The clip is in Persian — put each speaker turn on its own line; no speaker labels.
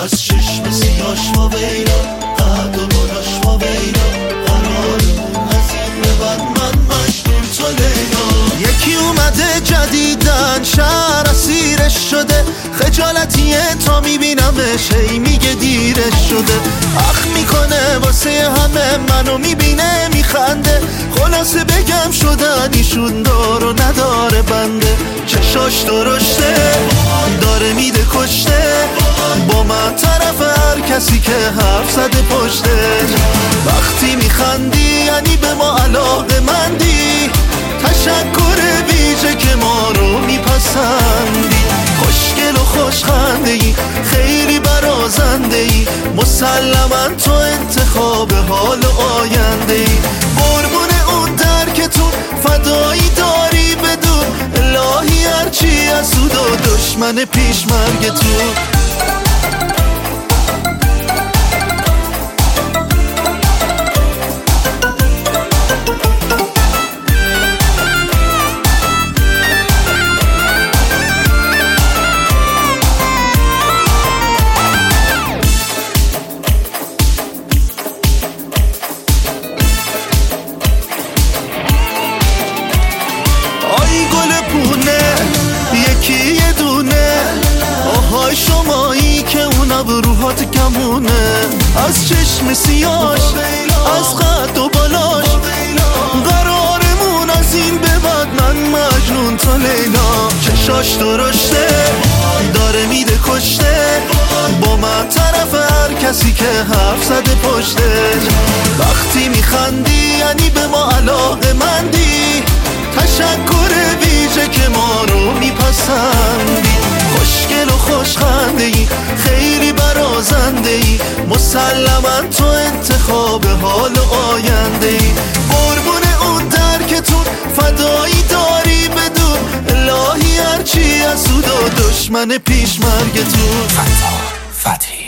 از چشم سیاش و ویلا، قد و بلاش و ویلا، قرارمون از این به بعد من مجنون تو لیلا. یکی اومده جدیدن شهر اسیرش شده، خجالتیه تا میبینمش هی میگه دیرش شده. اخ میکنه واسه همه منو میبینه میخنده، خلاصه بگم شدن ایشون دار و نداره بنده. چشاش درشته داره میده کشته، با من طرف هر کسی که حرف زده پشته. وقتی میخندی یعنی به ما علاقه مندی، تشکر ویژه که ما رو میپسندی. خوشگل و خوشخنده ای، خیلی برازنده ای، مسلما تو انتخاب حال و آینده ای. قربون اون درکتون فدایی داری بدون، الهی هرچی از سود و دشمن پیش مرگتون. یکی یه دونه آهای شمایی که اون ابروهات کمونه، از چشم سیاش از قد و بالاش، قرارمون از این به بعد من مجنون تا لیلا. چشاش درشته داره میده کشته، با من طرف هر کسی که حرف زده پشته. وقتی میخندی یعنی به ما علاقه مندی، تشکر ویژه که ما رو میپسندی. خوشگل و خوشخنده ای، خیلی برازنده ای، مسلما تو انتخاب حال و آینده ای. قربون اون درکتون فدایی داری بدون، الهی هرچی از سود و دشمن پیش مرگتون.
فتحی